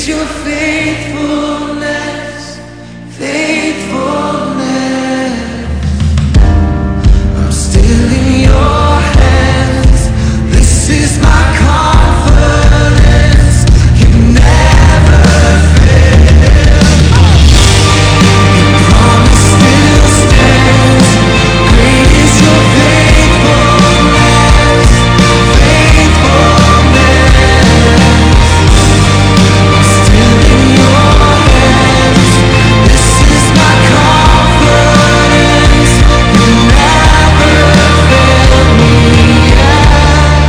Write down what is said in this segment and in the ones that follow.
your faithfulness, faithfulness. I'm still in your hands. This is my confidence. You never fail. Your promise still stands. Great is your faithfulness, faithfulness. Still in your hands. This is my confidence. You never failed me yet.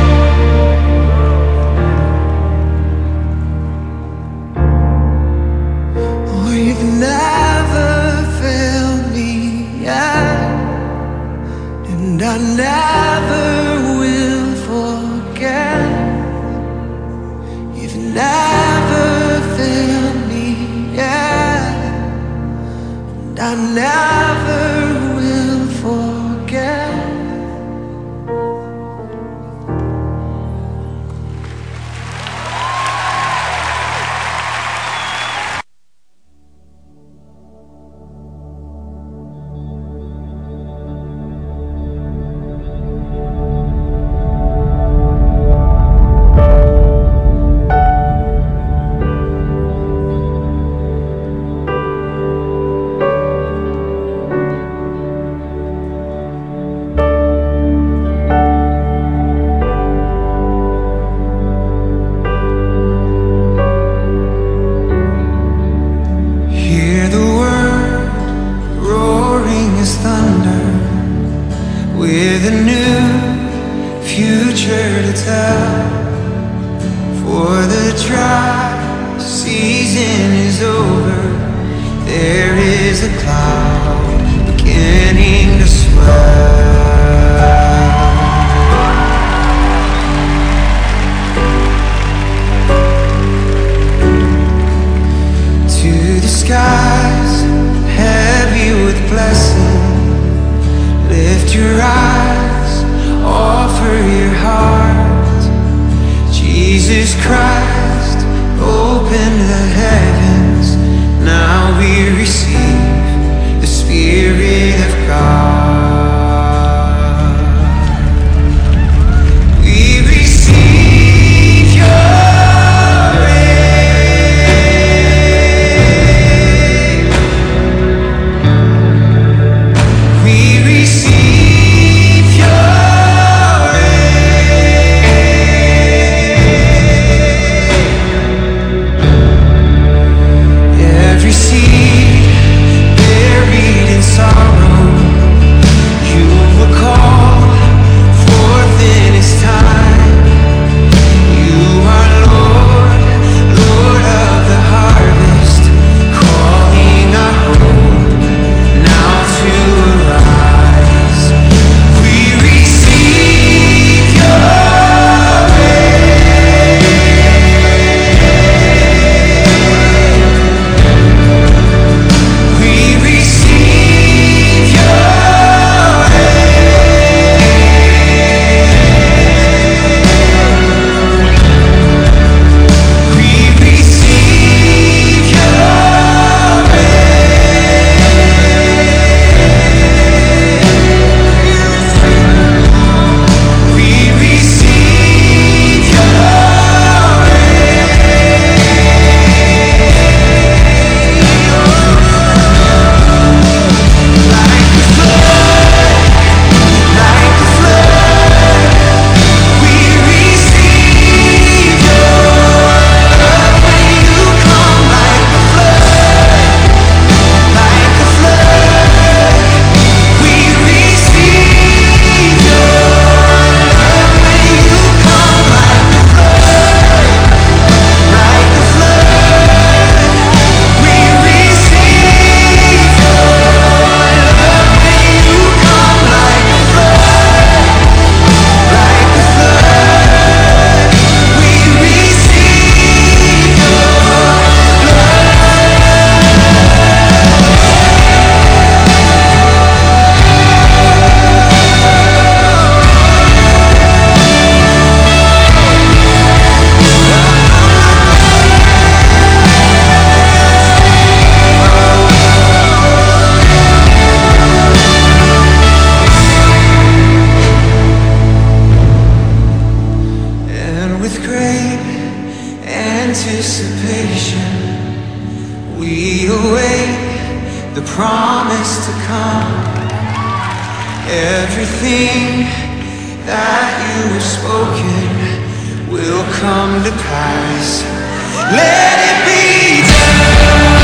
Oh, you've never failed me yet, and I never will forget. You've never failed me yet, and I never will forget. Hear the word roaring as thunder, with a new future to tell. For the dry season is over, there is a cloud beginning to swell. To the skies, heavy with blessing, lift your eyes, offer your heart. Jesus Christ, open the heavens, now we receive the Spirit of God. We receive your rain. We receive your rain. Every seed buried in sorrow great anticipation, we await the promise to come. Everything that you have spoken will come to pass. Let it be done.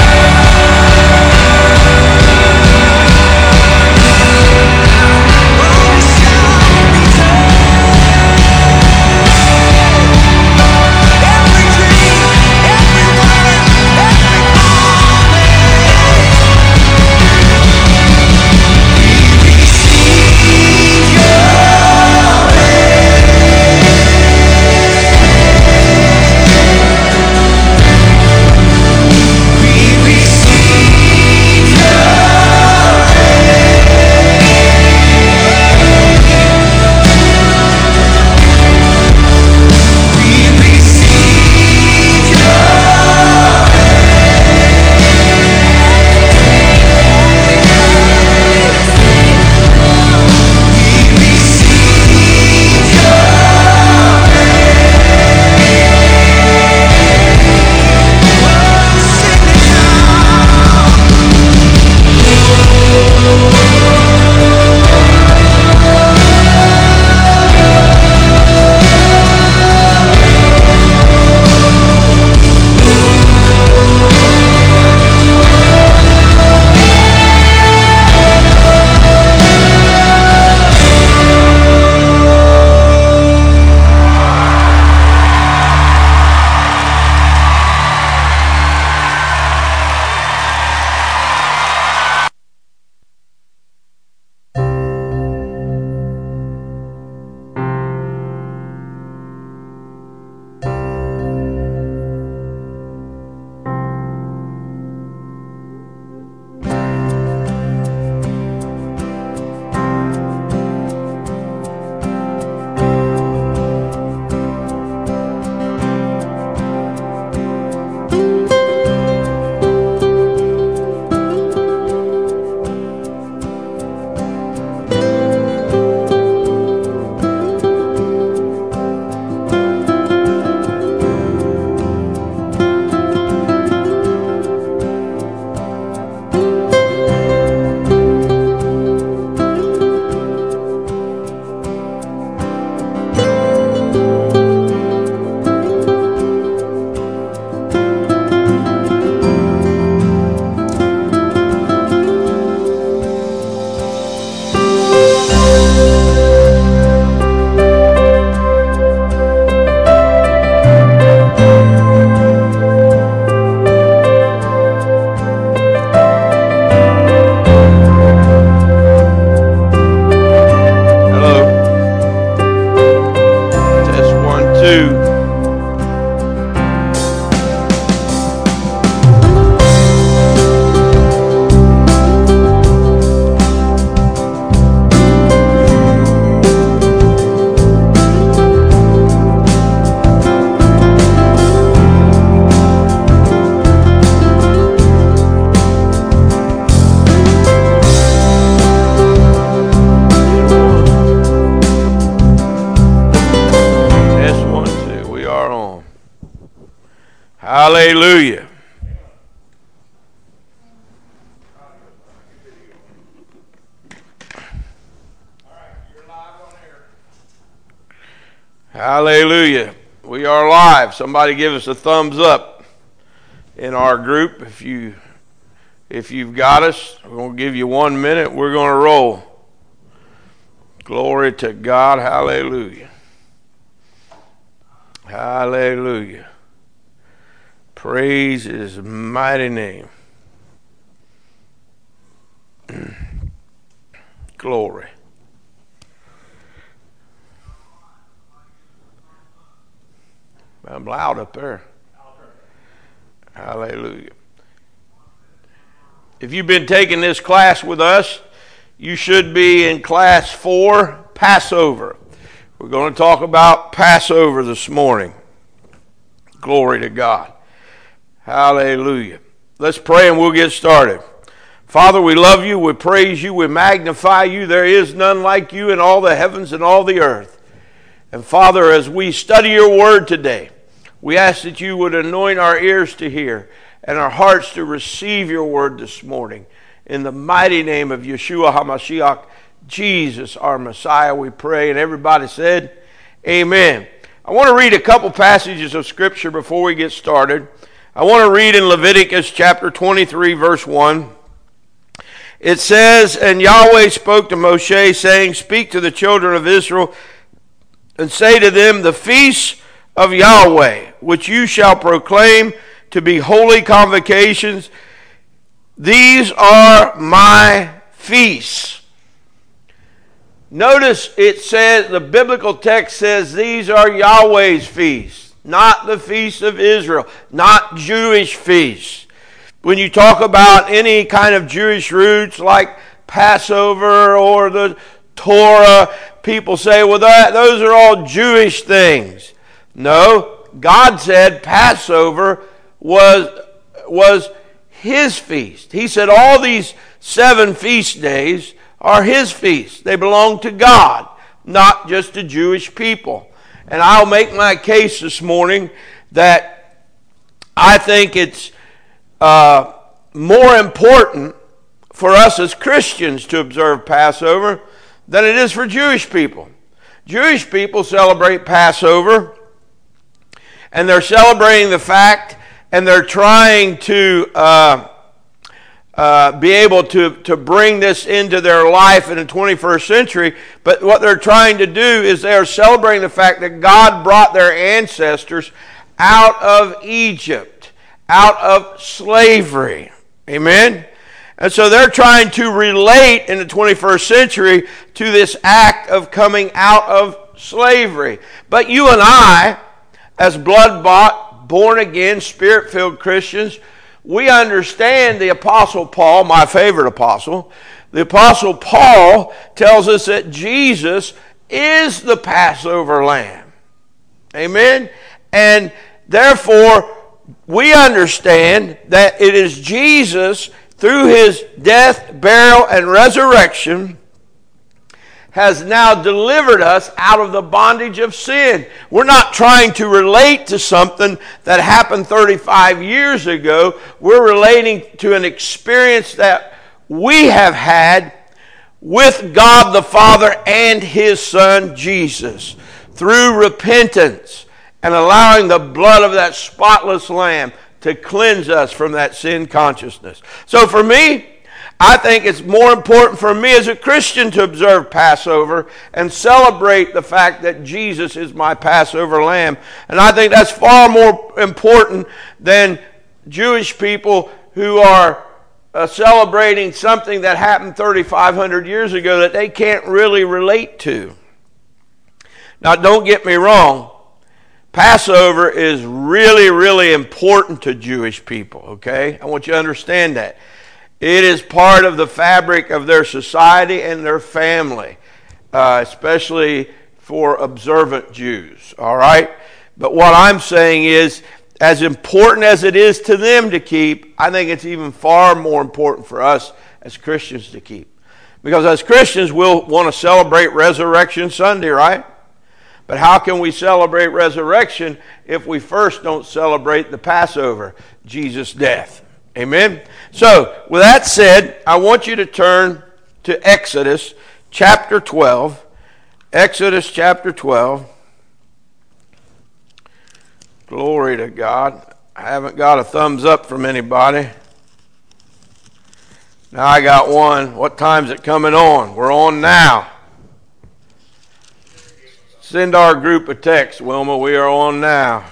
Hallelujah. Hallelujah. We are live. Somebody give us a thumbs up in our group. If you've got us, we're going to give you 1 minute. We're going to roll. Glory to God. Hallelujah. Hallelujah. Praise his mighty name. Glory. I'm loud up there. Hallelujah. If you've been taking this class with us, you should be in class 4, Passover. We're going to talk about Passover this morning. Glory to God. Hallelujah. Let's pray and we'll get started. Father, we love you, we praise you, we magnify you. There is none like you in all the heavens and all the earth. And Father, as we study your word today, we ask that you would anoint our ears to hear and our hearts to receive your word this morning. In the mighty name of Yeshua HaMashiach, Jesus, our Messiah, we pray. And everybody said, amen. I want to read a couple passages of Scripture before we get started. I want to read in Leviticus chapter 23, verse 1. It says, "And Yahweh spoke to Moshe, saying, Speak to the children of Israel, and say to them, The feasts of Yahweh, which you shall proclaim to be holy convocations, these are my feasts." Notice it says, the biblical text says, these are Yahweh's feasts, not the feasts of Israel, not Jewish feasts. When you talk about any kind of Jewish roots like Passover or the Torah, people say, well, those are all Jewish things. No, God said Passover was his feast. He said all these 7 feast days are his feasts. They belong to God, not just to Jewish people. And I'll make my case this morning that I think it's more important for us as Christians to observe Passover than it is for Jewish people. Jewish people celebrate Passover, and they're celebrating the fact, and they're trying to be able to bring this into their life in the 21st century. But what they're trying to do is they're celebrating the fact that God brought their ancestors out of Egypt, out of slavery. Amen? And so they're trying to relate in the 21st century to this act of coming out of slavery. But you and I, as blood-bought, born-again, Spirit-filled Christians, we understand the Apostle Paul, my favorite apostle. The Apostle Paul tells us that Jesus is the Passover lamb. Amen? And therefore, we understand that it is Jesus, through his death, burial, and resurrection, has now delivered us out of the bondage of sin. We're not trying to relate to something that happened 35 years ago. We're relating to an experience that we have had with God the Father and his Son Jesus through repentance and allowing the blood of that spotless lamb to cleanse us from that sin consciousness. So for me, I think it's more important for me as a Christian to observe Passover and celebrate the fact that Jesus is my Passover lamb. And I think that's far more important than Jewish people who are celebrating something that happened 3,500 years ago that they can't really relate to. Now, don't get me wrong. Passover is really, really important to Jewish people, okay? I want you to understand that. It is part of the fabric of their society and their family, especially for observant Jews, all right? But what I'm saying is, as important as it is to them to keep, I think it's even far more important for us as Christians to keep. Because as Christians, we'll want to celebrate Resurrection Sunday, right? But how can we celebrate resurrection if we first don't celebrate the Passover, Jesus' death? Amen? So, with that said, I want you to turn to Exodus chapter 12. Exodus chapter 12. Glory to God. I haven't got a thumbs up from anybody. Now I got one. What time's it coming on? We're on now. Send our group a text, Wilma. We are on now.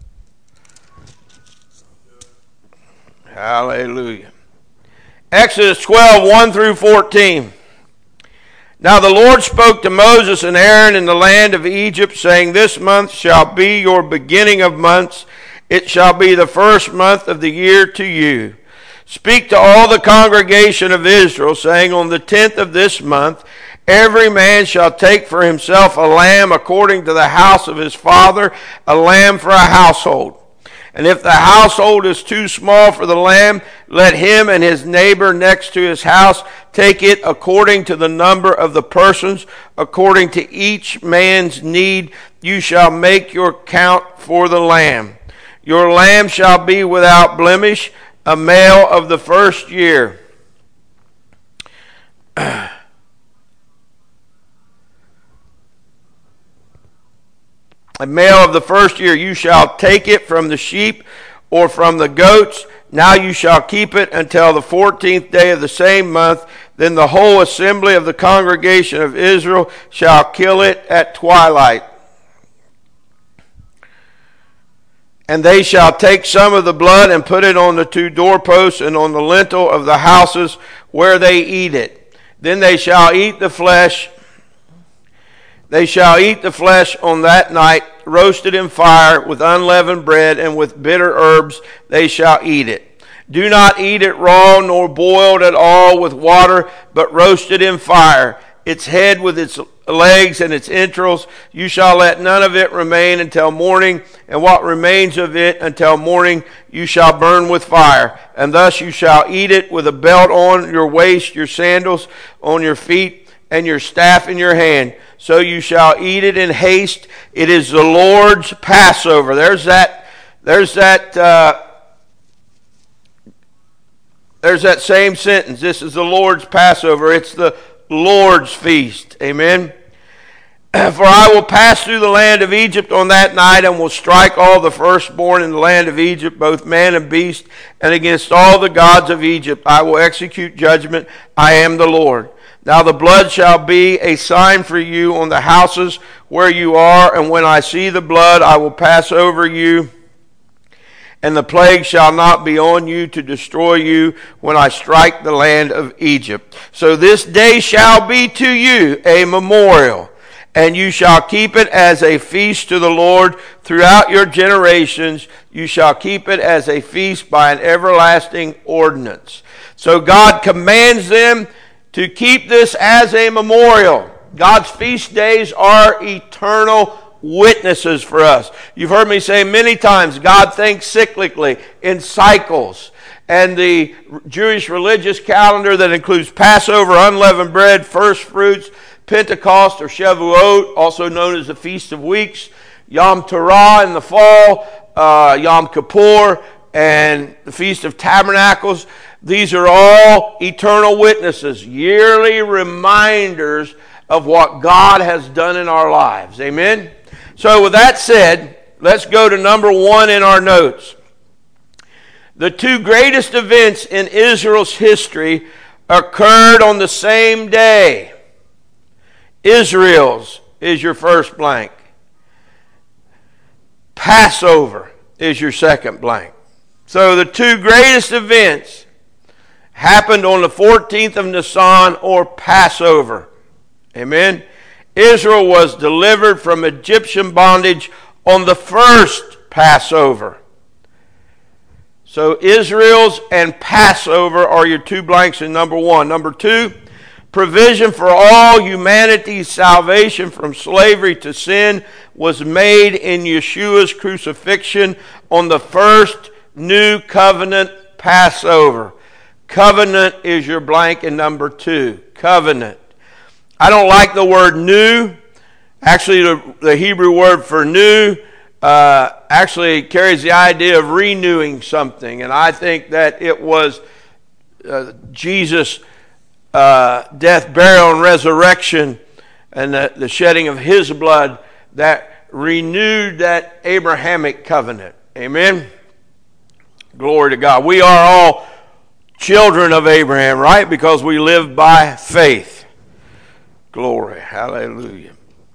Hallelujah. Exodus 12, 1 through 14. Now the Lord spoke to Moses and Aaron in the land of Egypt, saying, This month shall be your beginning of months. It shall be the first month of the year to you. Speak to all the congregation of Israel, saying, On the 10th of this month, every man shall take for himself a lamb according to the house of his father, a lamb for a household. And if the household is too small for the lamb, let him and his neighbor next to his house take it according to the number of the persons, according to each man's need. You shall make your count for the lamb. Your lamb shall be without blemish, a male of the first year. A male of the first year. You shall take it from the sheep or from the goats. Now you shall keep it until the 14th day of the same month. Then the whole assembly of the congregation of Israel shall kill it at twilight. And they shall take some of the blood and put it on the two doorposts and on the lintel of the houses where they eat it. Then they shall eat the flesh. They shall eat the flesh on that night, roasted in fire with unleavened bread, and with bitter herbs they shall eat it. Do not eat it raw nor boiled at all with water, but roasted in fire. Its head with its legs and its entrails, you shall let none of it remain until morning, and what remains of it until morning you shall burn with fire. And thus you shall eat it with a belt on your waist, your sandals on your feet, and your staff in your hand. So you shall eat it in haste. It is the Lord's Passover. There's that same sentence. This is the Lord's Passover. It's the Lord's feast. Amen. For I will pass through the land of Egypt on that night, and will strike all the firstborn in the land of Egypt, both man and beast, and against all the gods of Egypt I will execute judgment. I am the Lord. Now the blood shall be a sign for you on the houses where you are, and when I see the blood, I will pass over you, and the plague shall not be on you to destroy you when I strike the land of Egypt. So this day shall be to you a memorial, and you shall keep it as a feast to the Lord throughout your generations. You shall keep it as a feast by an everlasting ordinance. So God commands them to keep this as a memorial. God's feast days are eternal witnesses for us. You've heard me say many times, God thinks cyclically, in cycles. And the Jewish religious calendar that includes Passover, unleavened bread, first fruits, Pentecost or Shavuot, also known as the Feast of Weeks, Yom Teruah in the fall, Yom Kippur, and the Feast of Tabernacles. These are all eternal witnesses, yearly reminders of what God has done in our lives. Amen? So with that said, let's go to number one in our notes. The two greatest events in Israel's history occurred on the same day. Israel's is your first blank. Passover is your second blank. So the two greatest events happened on the 14th of Nisan, or Passover. Amen. Israel was delivered from Egyptian bondage on the first Passover. So Israel's and Passover are your two blanks in number one. Number two, provision for all humanity's salvation from slavery to sin was made in Yeshua's crucifixion on the first New Covenant Passover. Covenant is your blank in number two. Covenant. I don't like the word new. Actually, the Hebrew word for new actually carries the idea of renewing something. And I think that it was Jesus' death, burial, and resurrection, and the shedding of his blood that renewed that Abrahamic covenant. Amen? Glory to God. We are all children of Abraham, right? Because we live by faith. Glory. Hallelujah.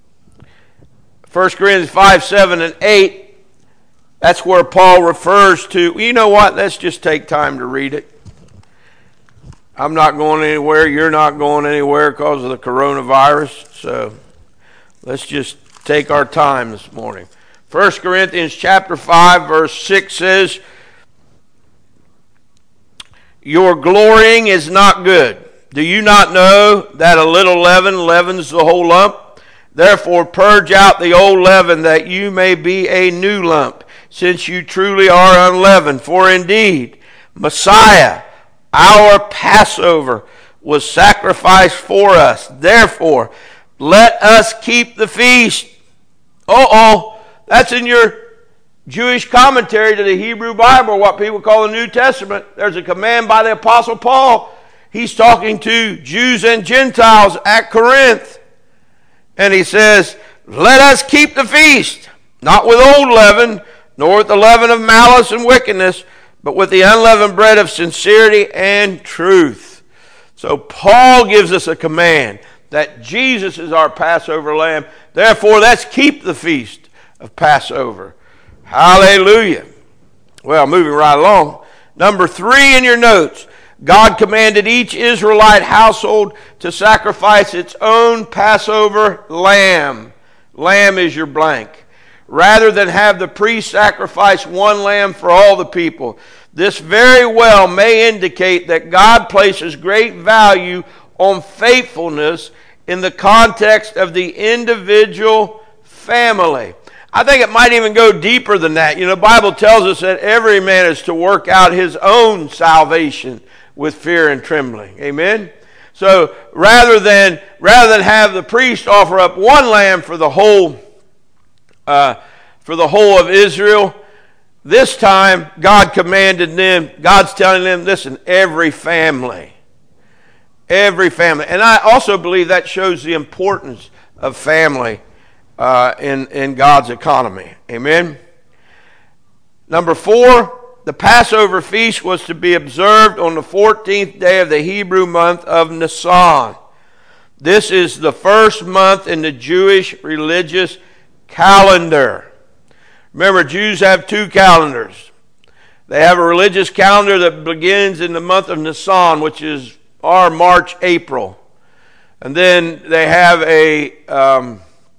1 Corinthians 5, 7, and 8, that's where Paul refers to, you know what? Let's just take time to read it. I'm not going anywhere. You're not going anywhere because of the coronavirus. So let's just take our time this morning. 1 Corinthians chapter 5, verse 6 says, your glorying is not good. Do you not know that a little leaven leavens the whole lump? Therefore purge out the old leaven, that you may be a new lump, since you truly are unleavened. For indeed, Messiah, our Passover, was sacrificed for us. Therefore, let us keep the feast. That's in your Jewish commentary to the Hebrew Bible, what people call the New Testament. There's a command by the Apostle Paul. He's talking to Jews and Gentiles at Corinth. And he says, let us keep the feast, not with old leaven, nor with the leaven of malice and wickedness, but with the unleavened bread of sincerity and truth. So Paul gives us a command that Jesus is our Passover lamb. Therefore, let's keep the feast of Passover. Hallelujah. Well, moving right along. Number 3 in your notes. God commanded each Israelite household to sacrifice its own Passover lamb. Lamb is your blank. Rather than have the priest sacrifice one lamb for all the people. This very well may indicate that God places great value on faithfulness in the context of the individual family. I think it might even go deeper than that. You know, the Bible tells us that every man is to work out his own salvation with fear and trembling. Amen? So rather than have the priest offer up one lamb for the whole of Israel, this time God commanded them, God's telling them, listen, every family. And I also believe that shows the importance of family in God's economy. Amen? Number 4, the Passover feast was to be observed on the 14th day of the Hebrew month of Nisan. This is the first month in the Jewish religious calendar. Remember, Jews have 2 calendars. They have a religious calendar that begins in the month of Nisan, which is our March, April. And then they have a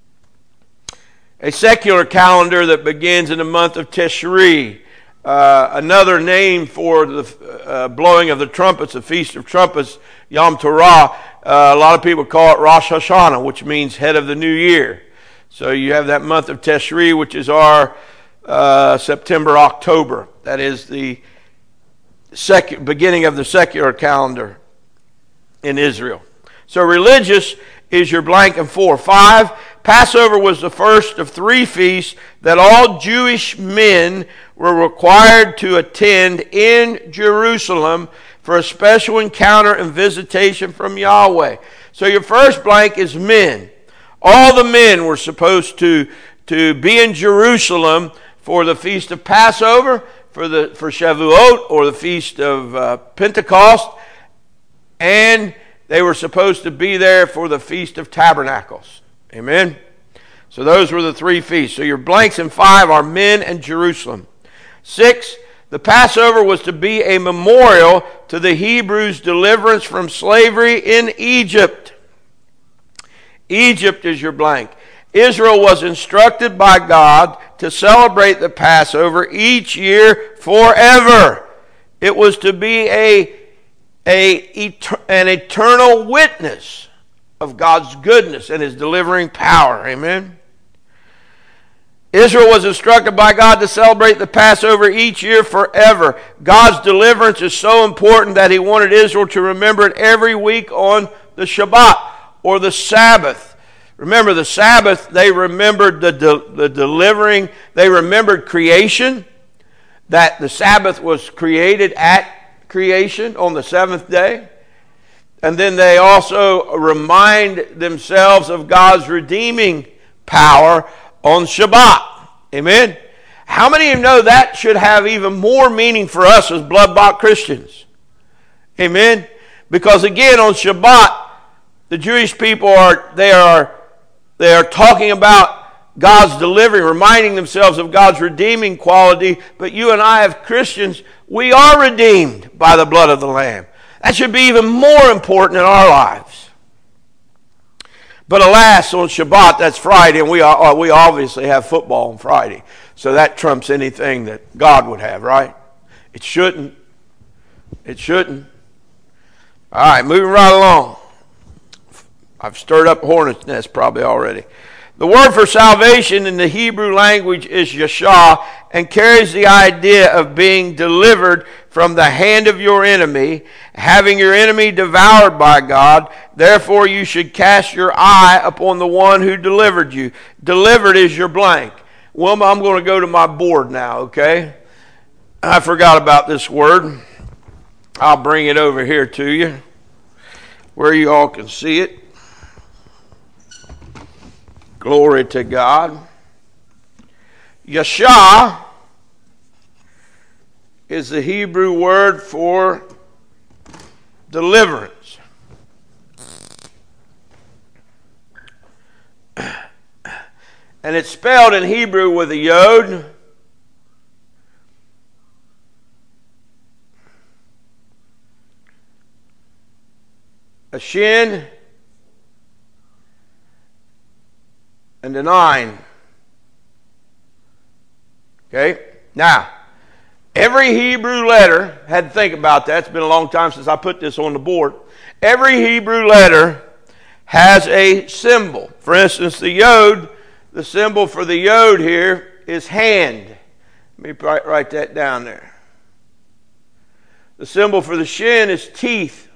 secular calendar that begins in the month of Tishri. Another name for the blowing of the trumpets, the Feast of Trumpets, Yom Teruah. A lot of people call it Rosh Hashanah, which means head of the new year. So you have that month of Tishri, which is our September, October. That is the beginning of the secular calendar in Israel. So religious is your blank and 4. 5, Passover was the first of 3 feasts that all Jewish men were required to attend in Jerusalem for a special encounter and visitation from Yahweh. So your first blank is men. All the men were supposed to be in Jerusalem for the Feast of Passover, for Shavuot, or the Feast of Pentecost, and they were supposed to be there for the Feast of Tabernacles. Amen? So those were the 3 feasts. So your blanks in 5 are men and Jerusalem. 6, the Passover was to be a memorial to the Hebrews' deliverance from slavery in Egypt. Egypt is your blank. Israel was instructed by God to celebrate the Passover each year forever. It was to be an eternal witness of God's goodness and His delivering power. Amen? Israel was instructed by God to celebrate the Passover each year forever. God's deliverance is so important that He wanted Israel to remember it every week on the Shabbat, or the Sabbath. Remember, the Sabbath, they remembered the delivering. They remembered creation, that the Sabbath was created at creation on the 7th day. And then they also remind themselves of God's redeeming power on Shabbat. Amen? How many of you know that should have even more meaning for us as blood-bought Christians? Amen? Because again, on Shabbat, the Jewish people are talking about God's delivery, reminding themselves of God's redeeming quality. But you and I, as Christians, we are redeemed by the blood of the Lamb. That should be even more important in our lives. But alas, on Shabbat, that's Friday, and we obviously have football on Friday. So that trumps anything that God would have, right? It shouldn't. It shouldn't. All right, moving right along. I've stirred up a hornet's nest probably already. The word for salvation in the Hebrew language is yashah and carries the idea of being delivered from the hand of your enemy, having your enemy devoured by God. Therefore you should cast your eye upon the one who delivered you. Delivered is your blank. Wilma, I'm going to go to my board now, okay? I forgot about this word. I'll bring it over here to you where you all can see it. Glory to God. Yashah is the Hebrew word for deliverance. And it's spelled in Hebrew with a yod. A shin. And an ayin. Okay? Now, every Hebrew letter, had to think about that. It's been a long time since I put this on the board. Every Hebrew letter has a symbol. For instance, the yod, the symbol for the yod here is hand. Let me write that down there. The symbol for the shin is teeth.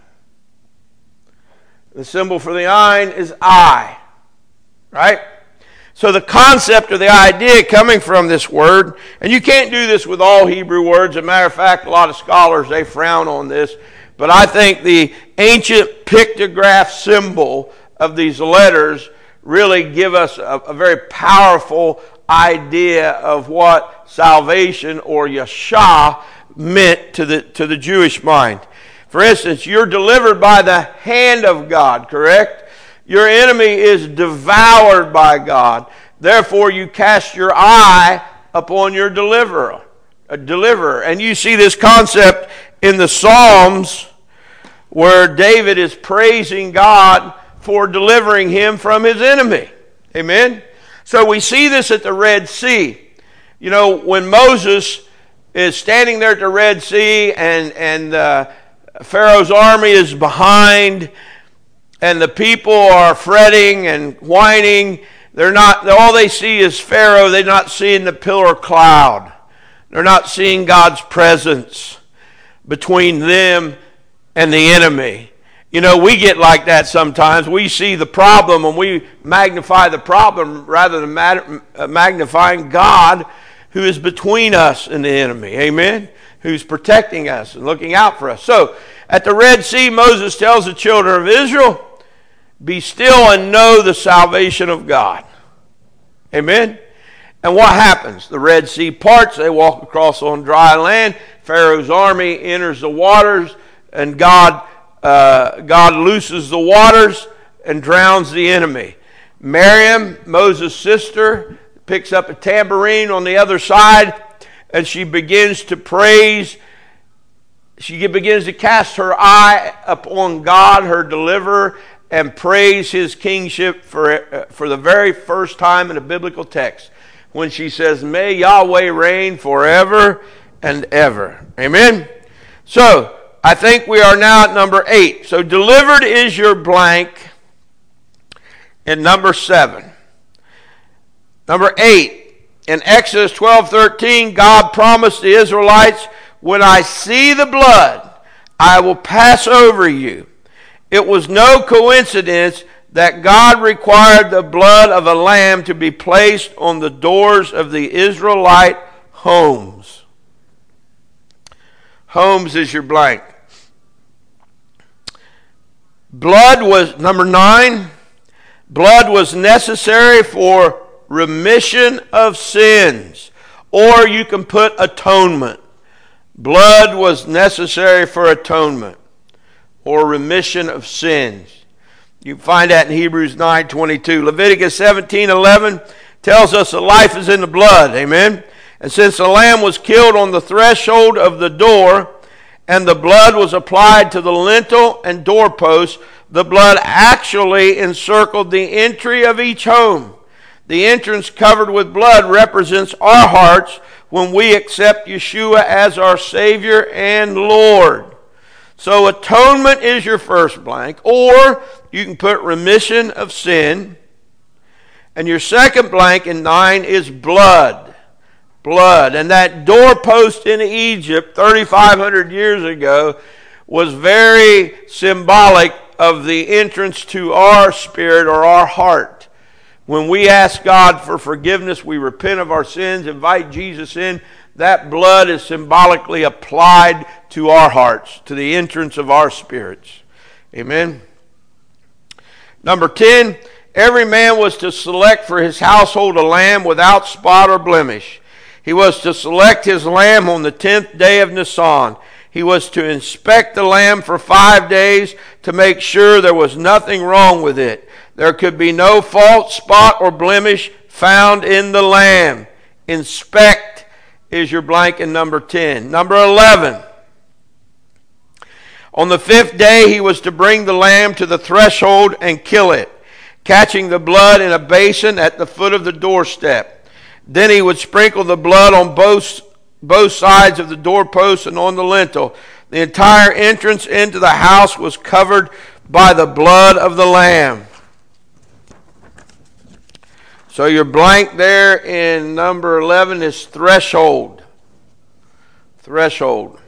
The symbol for the ayin is eye. Right? So the concept or the idea coming from this word, and you can't do this with all Hebrew words. As a matter of fact, a lot of scholars, they frown on this. But I think the ancient pictograph symbol of these letters really give us a very powerful idea of what salvation or Yashah meant to the Jewish mind. For instance, you're delivered by the hand of God, correct? Your enemy is devoured by God. Therefore, you cast your eye upon your deliverer. And you see this concept in the Psalms where David is praising God for delivering him from his enemy. Amen? So we see this at the Red Sea. You know, when Moses is standing there at the Red Sea and Pharaoh's army is behind, and the people are fretting and whining. All they see is Pharaoh. They're not seeing the pillar of cloud. They're not seeing God's presence between them and the enemy. You know, we get like that sometimes. We see the problem and we magnify the problem rather than magnifying God who is between us and the enemy. Amen? Who's protecting us and looking out for us. So, at the Red Sea, Moses tells the children of Israel, be still and know the salvation of God. Amen? And what happens? The Red Sea parts. They walk across on dry land. Pharaoh's army enters the waters. And God looses the waters and drowns the enemy. Miriam, Moses' sister, picks up a tambourine on the other side. And she begins to praise. She begins to cast her eye upon God, her deliverer, and praise his kingship for the very first time in a biblical text when she says, may Yahweh reign forever and ever. Amen? So, I think we are now at number 8. So, delivered is your blank in number 7. Number 8. In Exodus 12:13, God promised the Israelites, when I see the blood, I will pass over you. It was no coincidence that God required the blood of a lamb to be placed on the doors of the Israelite homes. Homes is your blank. Blood was, number 9, blood was necessary for remission of sins. Or you can put atonement. Blood was necessary for atonement or remission of sins. You find that in Hebrews 9:22. Leviticus 17:11 tells us that life is in the blood. Amen? And since the lamb was killed on the threshold of the door, and the blood was applied to the lintel and doorposts, the blood actually encircled the entry of each home. The entrance covered with blood represents our hearts when we accept Yeshua as our Savior and Lord. So atonement is your first blank, or you can put remission of sin. And your second blank in 9 is blood. Blood. And that doorpost in Egypt 3,500 years ago was very symbolic of the entrance to our spirit or our heart. When we ask God for forgiveness, we repent of our sins, invite Jesus in, that blood is symbolically applied to our hearts, to the entrance of our spirits. Amen. Number 10, every man was to select for his household a lamb without spot or blemish. He was to select his lamb on the 10th day of Nisan. He was to inspect the lamb for 5 days to make sure there was nothing wrong with it. There could be no fault, spot, or blemish found in the lamb. Inspect is your blank in number 10. Number 11. On the 5th day he was to bring the lamb to the threshold and kill it, catching the blood in a basin at the foot of the doorstep. Then he would sprinkle the blood on both sides of the doorpost and on the lintel. The entire entrance into the house was covered by the blood of the lamb. So your blank there in number 11 is threshold. Threshold.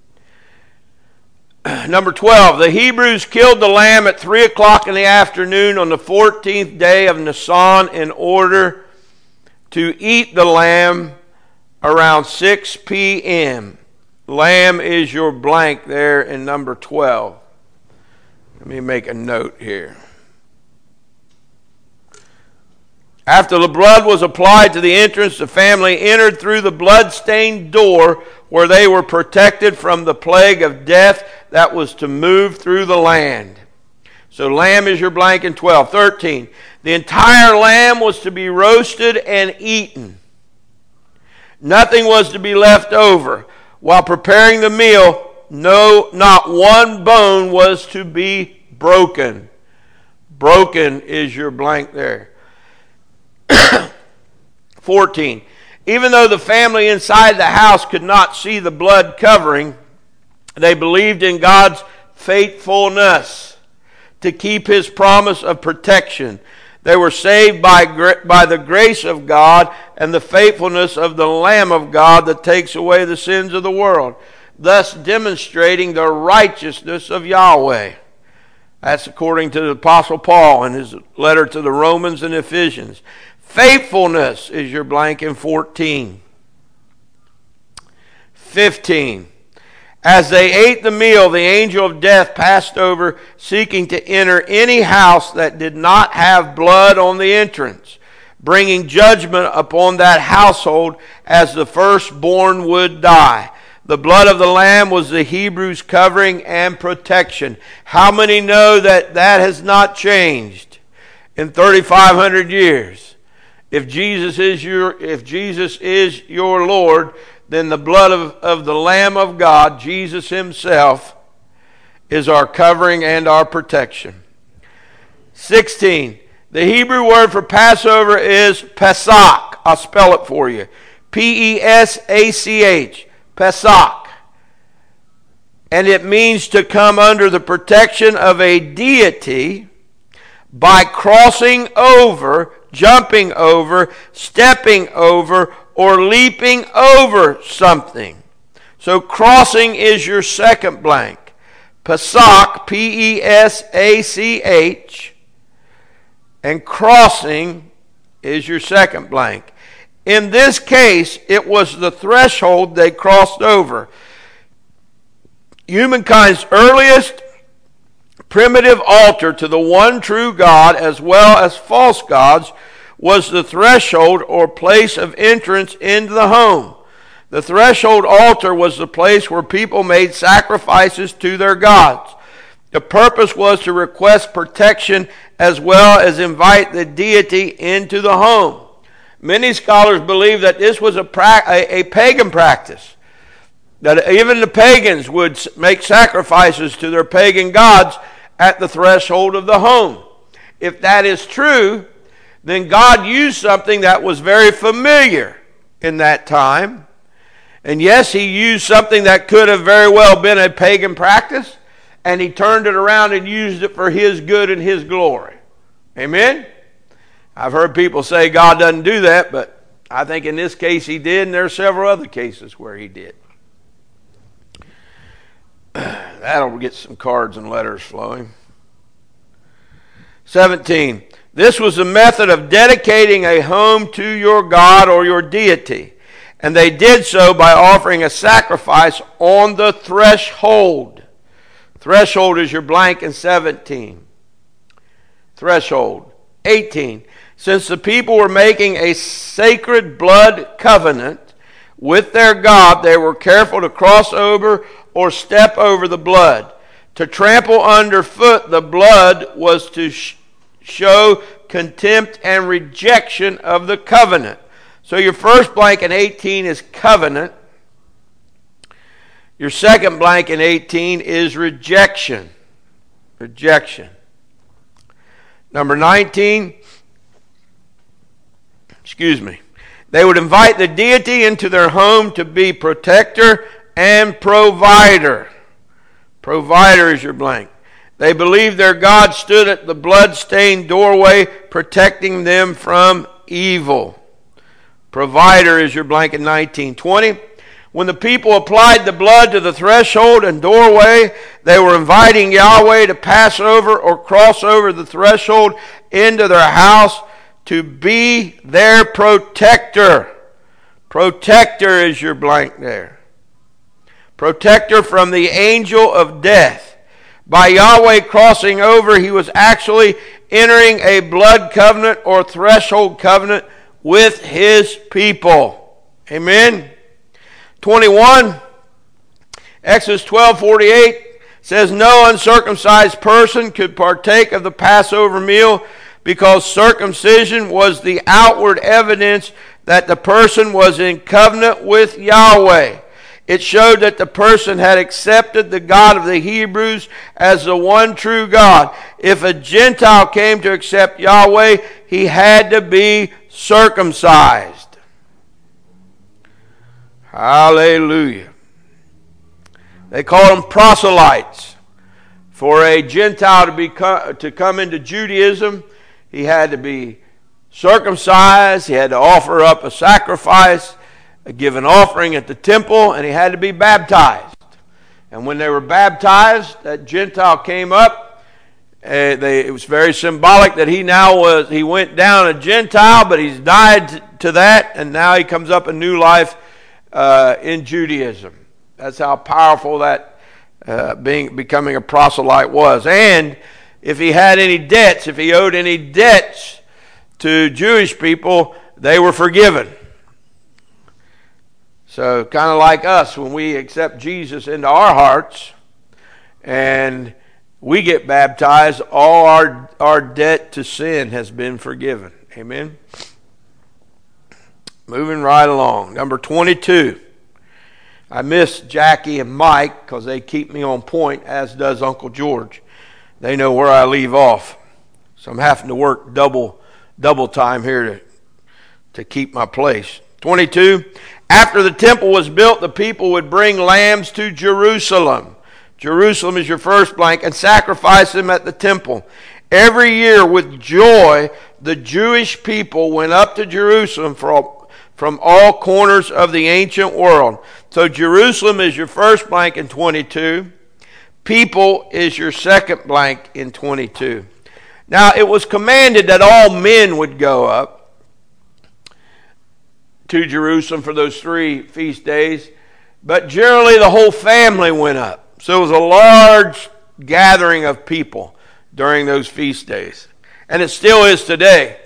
Number 12, the Hebrews killed the lamb at 3 o'clock in the afternoon on the 14th day of Nisan in order to eat the lamb around 6 p.m. Lamb is your blank there in number 12. Let me make a note here. After the blood was applied to the entrance, the family entered through the blood-stained door where they were protected from the plague of death that was to move through the land. So lamb is your blank in 12. 13. The entire lamb was to be roasted and eaten. Nothing was to be left over. While preparing the meal, not one bone was to be broken. Broken is your blank there. 14. Even though the family inside the house could not see the blood covering, they believed in God's faithfulness to keep his promise of protection. They were saved by the grace of God and the faithfulness of the Lamb of God that takes away the sins of the world, thus demonstrating the righteousness of Yahweh. That's according to the Apostle Paul in his letter to the Romans and Ephesians. Faithfulness is your blank in 14. 15. As they ate the meal, the angel of death passed over, seeking to enter any house that did not have blood on the entrance, bringing judgment upon that household as the firstborn would die. The blood of the Lamb was the Hebrews' covering and protection. How many know that that has not changed in 3,500 years? If Jesus is your Lord, then the blood of the Lamb of God, Jesus himself, is our covering and our protection. 16. The Hebrew word for Passover is Pesach. I'll spell it for you. P-E-S-A-C-H. Pesach. And it means to come under the protection of a deity by crossing over, jumping over, stepping over, or leaping over something. So crossing is your second blank. Pesach, P-E-S-A-C-H, and crossing is your second blank. In this case, it was the threshold they crossed over. Humankind's earliest primitive altar to the one true God, as well as false gods, was the threshold or place of entrance into the home. The threshold altar was the place where people made sacrifices to their gods. The purpose was to request protection as well as invite the deity into the home. Many scholars believe that this was a pagan practice, that even the pagans would make sacrifices to their pagan gods at the threshold of the home. If that is true, then God used something that was very familiar in that time. And yes, he used something that could have very well been a pagan practice, and he turned it around and used it for his good and his glory. Amen? I've heard people say God doesn't do that, but I think in this case he did, and there are several other cases where he did. That'll get some cards and letters flowing. 17. This was the method of dedicating a home to your God or your deity. And they did so by offering a sacrifice on the threshold. Threshold is your blank in 17. Threshold. 18. Since the people were making a sacred blood covenant with their God, they were careful to cross over or step over the blood. To trample underfoot the blood was to show contempt and rejection of the covenant. So your first blank in 18 is covenant. Your second blank in 18 is rejection. Rejection. Number 19, they would invite the deity into their home to be protector and provider. Provider is your blank. They believed their God stood at the blood-stained doorway protecting them from evil. Provider is your blank in 19. 20, when the people applied the blood to the threshold and doorway, they were inviting Yahweh to pass over or cross over the threshold into their house to be their protector. Protector is your blank there. Protector from the angel of death. By Yahweh crossing over, he was actually entering a blood covenant or threshold covenant with his people. Amen. 21, Exodus 12:48 says, no uncircumcised person could partake of the Passover meal because circumcision was the outward evidence that the person was in covenant with Yahweh. It showed that the person had accepted the God of the Hebrews as the one true God. If a Gentile came to accept Yahweh, he had to be circumcised. Hallelujah. They call them proselytes. For a Gentile to come into Judaism, he had to be circumcised, he had to offer up a sacrifice, give an offering at the temple, and he had to be baptized. And when they were baptized, that Gentile came up. It was very symbolic that he went down a Gentile, but he's died to that, and now he comes up a new life in Judaism. That's how powerful that becoming a proselyte was. And if he had any debts, if he owed any debts to Jewish people, they were forgiven. So kind of like us, when we accept Jesus into our hearts and we get baptized, all our debt to sin has been forgiven. Amen. Moving right along. Number 22. I miss Jackie and Mike because they keep me on point, as does Uncle George. They know where I leave off. So I'm having to work double time here to keep my place. 22. After the temple was built, the people would bring lambs to Jerusalem. Jerusalem is your first blank, and sacrifice them at the temple. Every year with joy, the Jewish people went up to Jerusalem from all corners of the ancient world. So Jerusalem is your first blank in 22. People is your second blank in 22. Now, it was commanded that all men would go up to Jerusalem for those 3 feast days, but generally the whole family went up. So it was a large gathering of people during those feast days, and it still is today.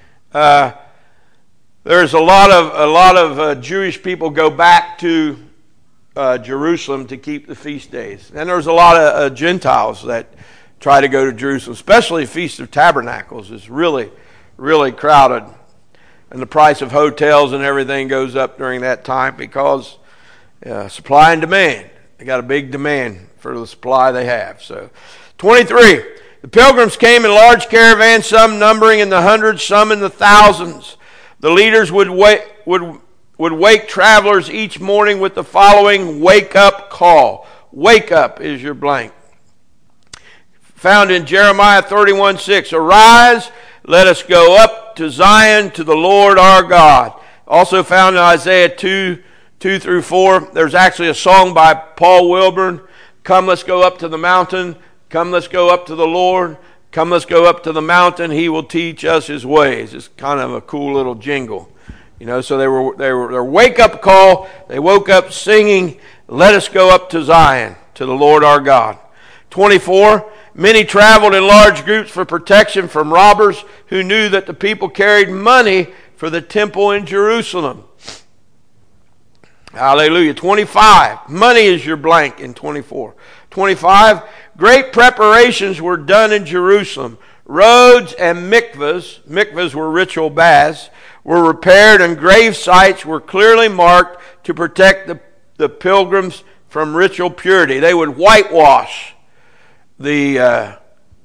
There's a lot of Jewish people go back to Jerusalem to keep the feast days, and there's a lot of Gentiles that try to go to Jerusalem, especially Feast of Tabernacles is really, really crowded. And the price of hotels and everything goes up during that time because supply and demand. They got a big demand for the supply they have. So, 23. The pilgrims came in large caravans, some numbering in the hundreds, some in the thousands. The leaders would wake travelers each morning with the following wake-up call. Wake up is your blank. Found in Jeremiah 31:6. Arise, let us go up to Zion to the Lord our God. Also found in Isaiah 2 through 4. There's actually a song by Paul Wilburn. Come, let's go up to the mountain. Come, let's go up to the Lord. Come, let's go up to the mountain. He will teach us his ways. It's kind of a cool little jingle. So their wake-up call. They woke up singing, let us go up to Zion, to the Lord our God. 24, many traveled in large groups for protection from robbers who knew that the people carried money for the temple in Jerusalem. Hallelujah. 25, money is your blank in 24. 25, great preparations were done in Jerusalem. Roads and mikvahs were ritual baths, were repaired, and grave sites were clearly marked to protect the pilgrims from ritual purity. They would whitewash the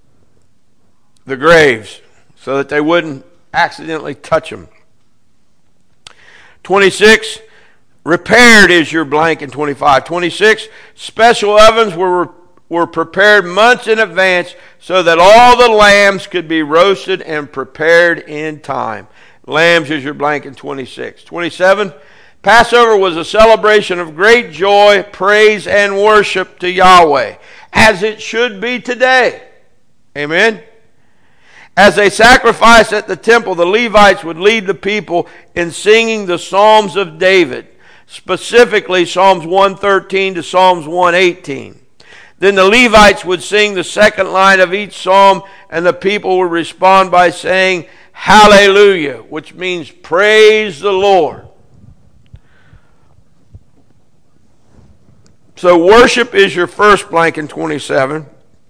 graves so that they wouldn't accidentally touch them. 26, repaired is your blank in 25. 26, special ovens were prepared months in advance so that all the lambs could be roasted and prepared in time. Lambs is your blank in 26. 27, Passover was a celebration of great joy, praise, and worship to Yahweh, as it should be today. Amen? As they sacrificed at the temple, the Levites would lead the people in singing the Psalms of David, specifically Psalms 113 to Psalms 118. Then the Levites would sing the second line of each psalm, and the people would respond by saying, Hallelujah, which means praise the Lord. So worship is your first blank in 27.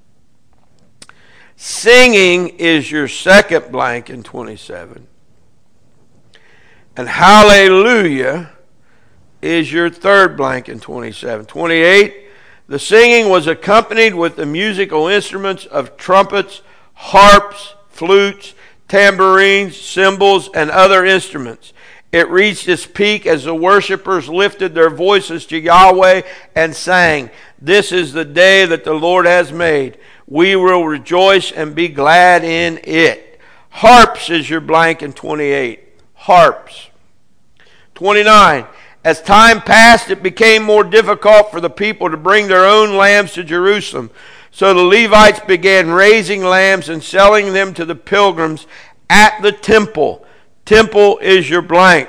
Singing is your second blank in 27. And hallelujah is your third blank in 27. 28, the singing was accompanied with the musical instruments of trumpets, harps, flutes, tambourines, cymbals, and other instruments. It reached its peak as the worshipers lifted their voices to Yahweh and sang, This is the day that the Lord has made. We will rejoice and be glad in it. Harps is your blank in 28. Harps. 29. As time passed, it became more difficult for the people to bring their own lambs to Jerusalem. So the Levites began raising lambs and selling them to the pilgrims at the temple. Temple is your blank.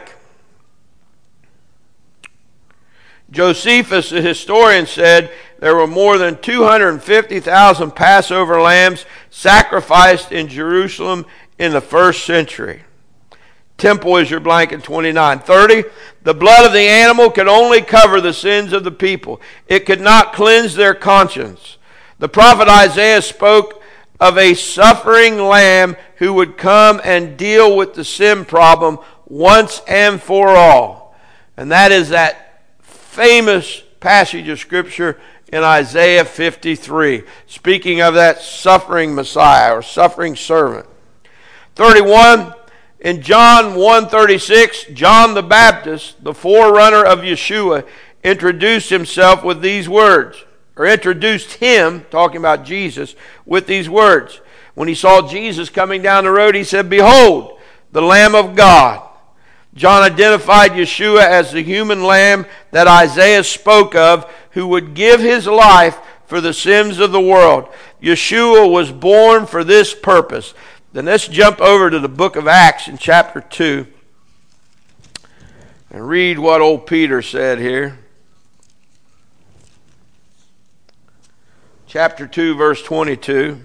Josephus, the historian, said there were more than 250,000 Passover lambs sacrificed in Jerusalem in the first century. Temple is your blank in 29. 30, the blood of the animal could only cover the sins of the people. It could not cleanse their conscience. The prophet Isaiah spoke of a suffering lamb who would come and deal with the sin problem once and for all. And that is that famous passage of Scripture in Isaiah 53, speaking of that suffering Messiah or suffering servant. 31, in John 1:36, John the Baptist, the forerunner of Yeshua, introduced himself with these words, or introduced him, talking about Jesus, with these words. When he saw Jesus coming down the road, he said, Behold, the Lamb of God. John identified Yeshua as the human lamb that Isaiah spoke of, who would give his life for the sins of the world. Yeshua was born for this purpose. Then let's jump over to the book of Acts in chapter 2 and read what old Peter said here. Chapter 2, verse 22.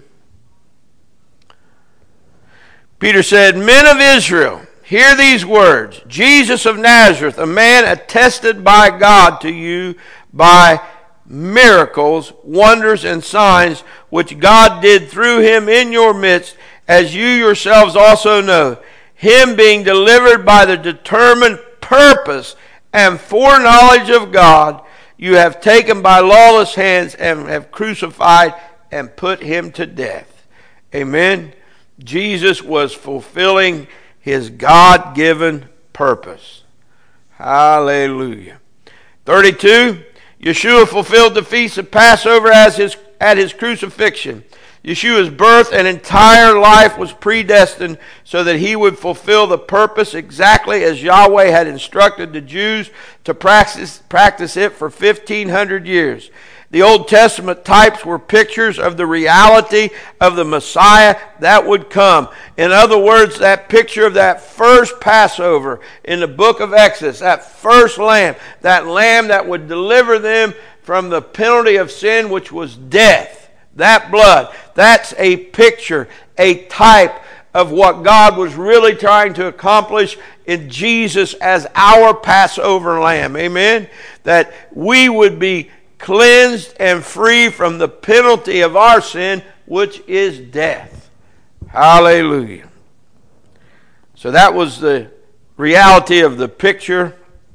Peter said, Men of Israel, hear these words. Jesus of Nazareth, a man attested by God to you by miracles, wonders, and signs, which God did through him in your midst, as you yourselves also know. Him being delivered by the determined purpose and foreknowledge of God, you have taken by lawless hands and have crucified and put him to death. Amen. Jesus was fulfilling his God-given purpose. Hallelujah. 32, Yeshua fulfilled the feast of Passover at his crucifixion. Yeshua's birth and entire life was predestined so that he would fulfill the purpose exactly as Yahweh had instructed the Jews to practice it for 1,500 years. The Old Testament types were pictures of the reality of the Messiah that would come. In other words, that picture of that first Passover in the book of Exodus, that first lamb that would deliver them from the penalty of sin, which was death. That blood, that's a picture, a type of what God was really trying to accomplish in Jesus as our Passover lamb. Amen? That we would be cleansed and free from the penalty of our sin, which is death. Hallelujah. So that was the reality of the picture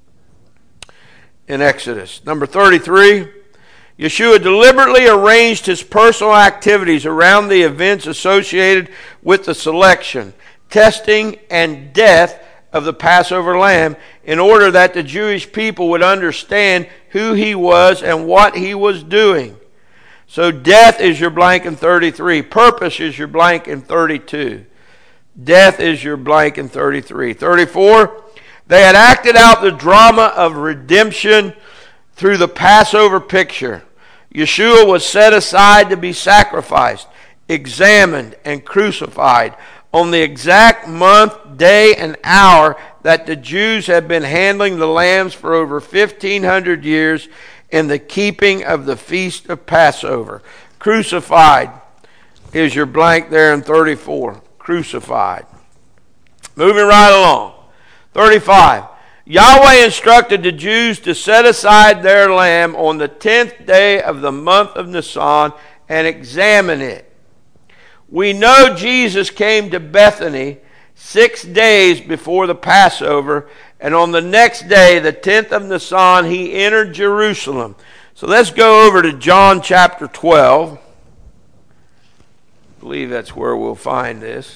in Exodus. Number 33, Yeshua deliberately arranged his personal activities around the events associated with the selection, testing, and death of the Passover lamb in order that the Jewish people would understand who he was and what he was doing. So death is your blank in 33. Purpose is your blank in 32. Death is your blank in 33. 34, they had acted out the drama of redemption through the Passover picture. Yeshua was set aside to be sacrificed, examined, and crucified on the exact month, day, and hour that the Jews had been handling the lambs for over 1,500 years in the keeping of the Feast of Passover. Crucified is your blank there in 34. Crucified. Moving right along. 35. Yahweh instructed the Jews to set aside their lamb on the 10th day of the month of Nisan and examine it. We know Jesus came to Bethany 6 days before the Passover, and on the next day, the 10th of Nisan, he entered Jerusalem. So let's go over to John chapter 12. I believe that's where we'll find this.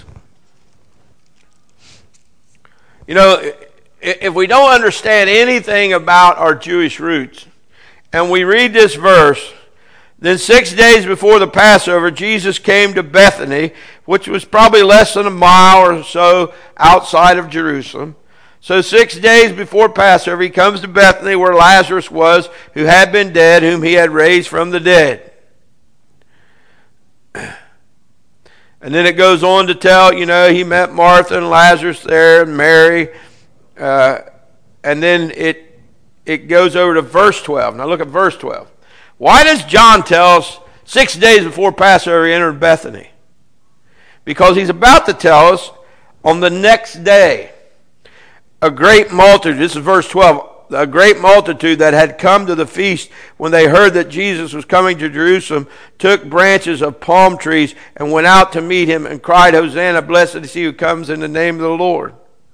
You know, if we don't understand anything about our Jewish roots, and we read this verse, then 6 days before the Passover, Jesus came to Bethany, which was probably less than a mile or so outside of Jerusalem. So 6 days before Passover, he comes to Bethany where Lazarus was, who had been dead, whom he had raised from the dead. And then it goes on to tell, he met Martha and Lazarus there and Mary. And then it goes over to verse 12. Now look at verse 12. Why does John tell us 6 days before Passover he entered Bethany? Because he's about to tell us on the next day, a great multitude, this is verse 12, a great multitude that had come to the feast when they heard that Jesus was coming to Jerusalem took branches of palm trees and went out to meet him and cried, Hosanna, blessed is he who comes in the name of the Lord.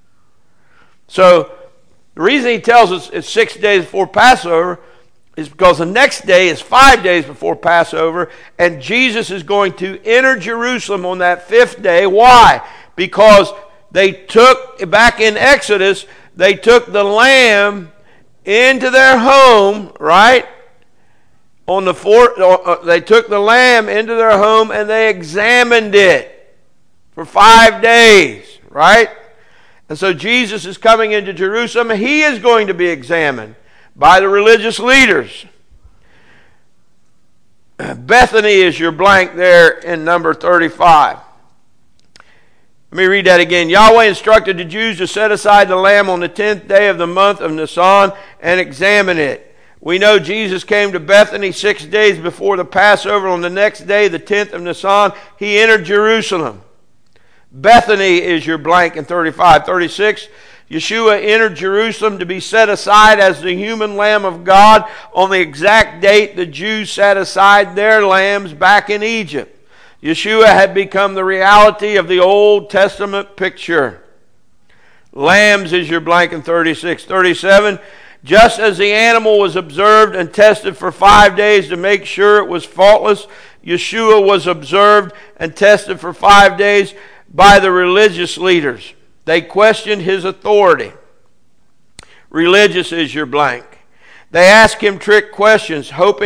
So the reason he tells us it's 6 days before Passover is because the next day is 5 days before Passover, and Jesus is going to enter Jerusalem on that 5th day. Why? Because they took, back in Exodus, they took the lamb into their home, right? On the they took the lamb into their home and they examined it for 5 days, right? And so Jesus is coming into Jerusalem, and he is going to be examined by the religious leaders. Bethany is your blank there in number 35. Let me read that again. Yahweh instructed the Jews to set aside the lamb on the 10th day of the month of Nisan and examine it. We know Jesus came to Bethany 6 days before the Passover. On the next day, the 10th of Nisan, he entered Jerusalem. Bethany is your blank in 35. 36, Yeshua entered Jerusalem to be set aside as the human Lamb of God on the exact date the Jews set aside their lambs back in Egypt. Yeshua had become the reality of the Old Testament picture. Lambs is your blank in 36. 37, just as the animal was observed and tested for 5 days to make sure it was faultless, Yeshua was observed and tested for 5 days by the religious leaders. They questioned his authority. Religious is your blank. They asked him trick questions, hoping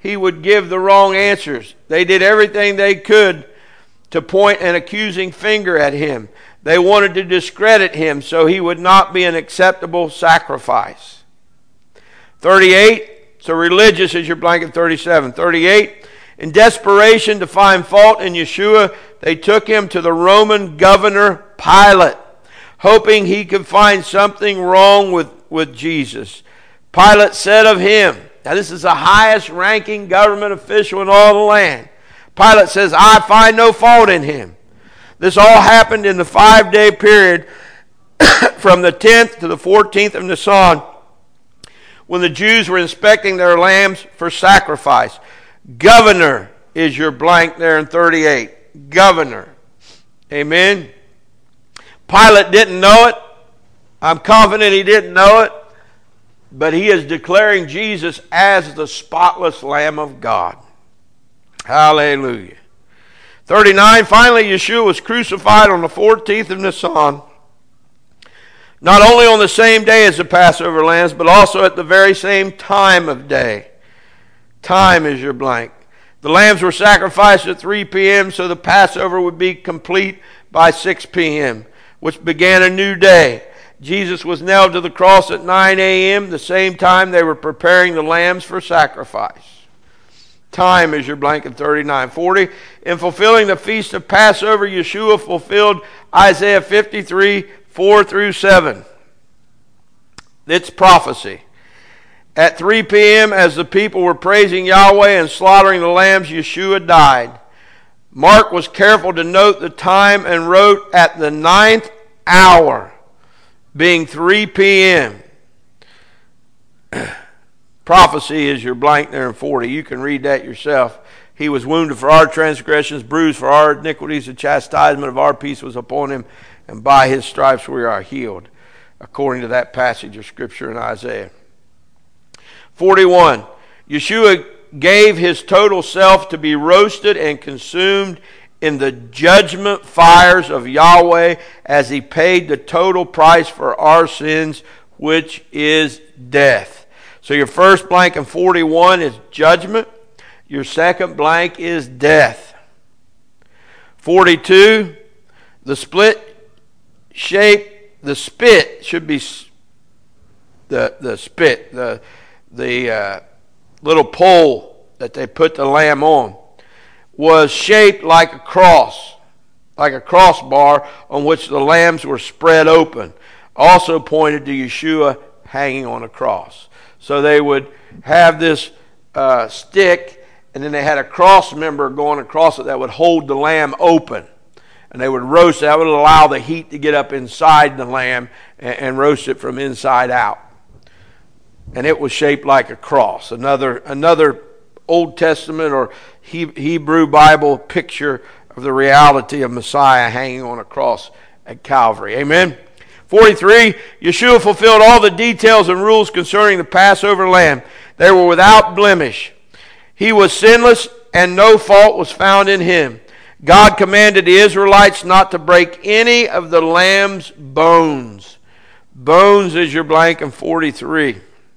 he would give the wrong answers. They did everything they could to point an accusing finger at him. They wanted to discredit him so he would not be an acceptable sacrifice. 38, so religious is your blank in 37. 38, in desperation to find fault in Yeshua, they took him to the Roman governor Pilate, hoping he could find something wrong with Jesus. Pilate said of him, now this is the highest ranking government official in all the land. Pilate says, I find no fault in him. This all happened in the 5-day period from the 10th to the 14th of Nisan, when the Jews were inspecting their lambs for sacrifice. Governor is your blank there in 38. Governor. Amen. Pilate didn't know it. I'm confident he didn't know it. But he is declaring Jesus as the spotless Lamb of God. Hallelujah. 39, finally Yeshua was crucified on the 14th of Nisan, not only on the same day as the Passover lambs, but also at the very same time of day. Time is your blank. The lambs were sacrificed at 3 p.m., so the Passover would be complete by 6 p.m., which began a new day. Jesus was nailed to the cross at 9 a.m., the same time they were preparing the lambs for sacrifice. Time is your blank in 39. 40, in fulfilling the feast of Passover, Yeshua fulfilled Isaiah 53, 4 through 7. It's prophecy. At 3 p.m., as the people were praising Yahweh and slaughtering the lambs, Yeshua died. Mark was careful to note the time and wrote at the 9th hour, being 3 p.m. Prophecy is your blank there in 40. You can read that yourself. He was wounded for our transgressions, bruised for our iniquities. The chastisement of our peace was upon him, and by his stripes we are healed, according to that passage of Scripture in Isaiah. 41. Yeshua gave his total self to be roasted and consumed in the judgment fires of Yahweh as he paid the total price for our sins, which is death. So your first blank in 41 is judgment. Your second blank is death. 42, the split shape, the spit should be the spit, the little pole that they put the lamb on, was shaped like a crossbar on which the lambs were spread open. Also pointed to Yeshua hanging on a cross. So they would have this stick, and then they had a cross member going across it that would hold the lamb open. And they would roast it. That would allow the heat to get up inside the lamb and roast it from inside out. And it was shaped like a cross. Another Old Testament or Hebrew Bible picture of the reality of Messiah hanging on a cross at Calvary. Amen. 43, Yeshua fulfilled all the details and rules concerning the Passover lamb. They were without blemish. He was sinless, and no fault was found in him. God commanded the Israelites not to break any of the lamb's bones. Bones is your blank in 43.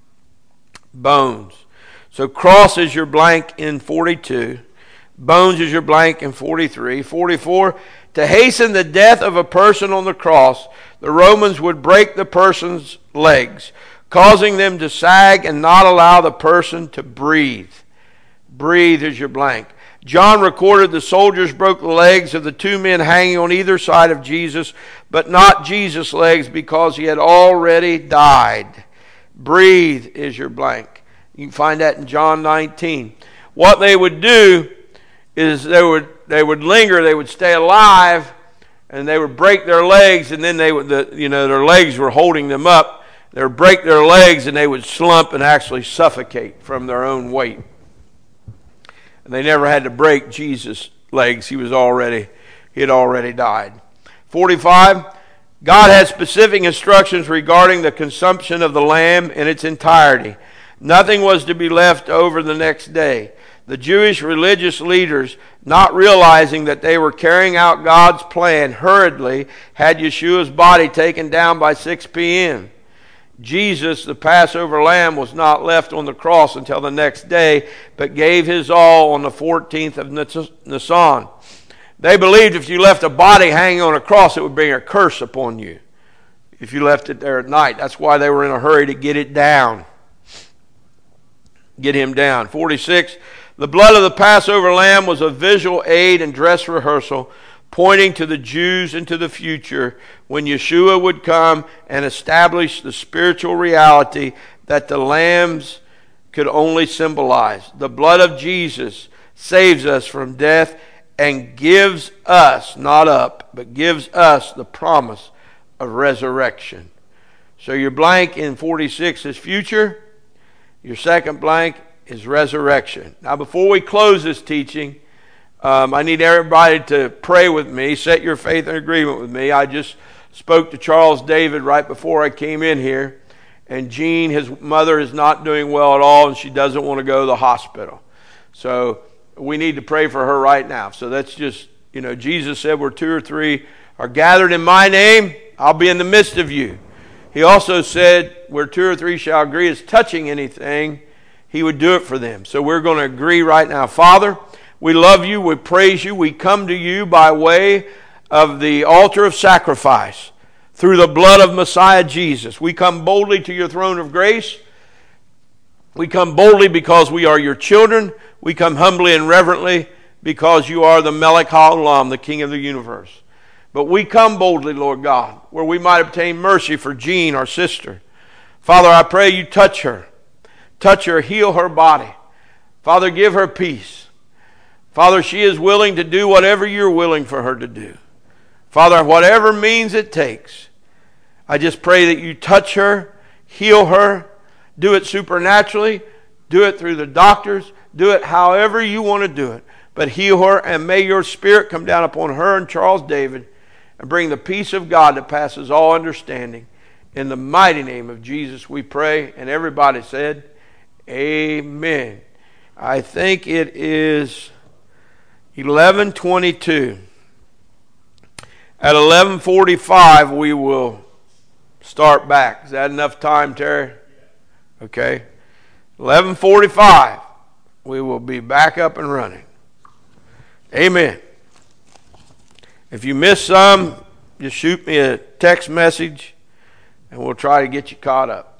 Bones. So cross is your blank in 42. Bones is your blank in 43. 44, to hasten the death of a person on the cross, the Romans would break the person's legs, causing them to sag and not allow the person to breathe. Breathe is your blank. John recorded the soldiers broke the legs of the two men hanging on either side of Jesus, but not Jesus' legs because he had already died. Breathe is your blank. You can find that in John 19. What they would do is they would linger, they would stay alive, and they would break their legs, and then their legs were holding them up. They would break their legs, and they would slump and actually suffocate from their own weight. And they never had to break Jesus' legs. He had already died. 45, God had specific instructions regarding the consumption of the lamb in its entirety. Nothing was to be left over the next day. The Jewish religious leaders, not realizing that they were carrying out God's plan, hurriedly had Yeshua's body taken down by 6 p.m. Jesus, the Passover lamb, was not left on the cross until the next day, but gave his all on the 14th of Nisan. They believed if you left a body hanging on a cross, it would bring a curse upon you if you left it there at night. That's why they were in a hurry to get it down. Get him down. 46, the blood of the Passover lamb was a visual aid and dress rehearsal, pointing to the Jews into the future when Yeshua would come and establish the spiritual reality that the lambs could only symbolize. The blood of Jesus saves us from death and gives us, not up, but gives us the promise of resurrection. So your blank in 46 is future. Your second blank is resurrection. Now before we close this teaching, I need everybody to pray with me, set your faith in agreement with me. I just spoke to Charles David right before I came in here, and Jean, his mother, is not doing well at all, and she doesn't want to go to the hospital. So we need to pray for her right now. So that's just, Jesus said where 2 or 3 are gathered in my name, I'll be in the midst of you. He also said where 2 or 3 shall agree as touching anything, he would do it for them. So we're going to agree right now. Father, we love you, we praise you, we come to you by way of the altar of sacrifice through the blood of Messiah Jesus. We come boldly to your throne of grace. We come boldly because we are your children. We come humbly and reverently because you are the Melech HaOlam, the King of the universe. But we come boldly, Lord God, where we might obtain mercy for Jean, our sister. Father, I pray you touch her. Touch her, heal her body. Father, give her peace. Father, she is willing to do whatever you're willing for her to do. Father, whatever means it takes, I just pray that you touch her, heal her, do it supernaturally, do it through the doctors, do it however you want to do it. But heal her, and may your Spirit come down upon her and Charles David and bring the peace of God that passes all understanding. In the mighty name of Jesus we pray, and everybody said, amen. I think it is 11:22. At 11:45 we will start back. Is that enough time, Terry? Okay. 11:45 we will be back up and running. Amen. If you miss some, just shoot me a text message and we'll try to get you caught up.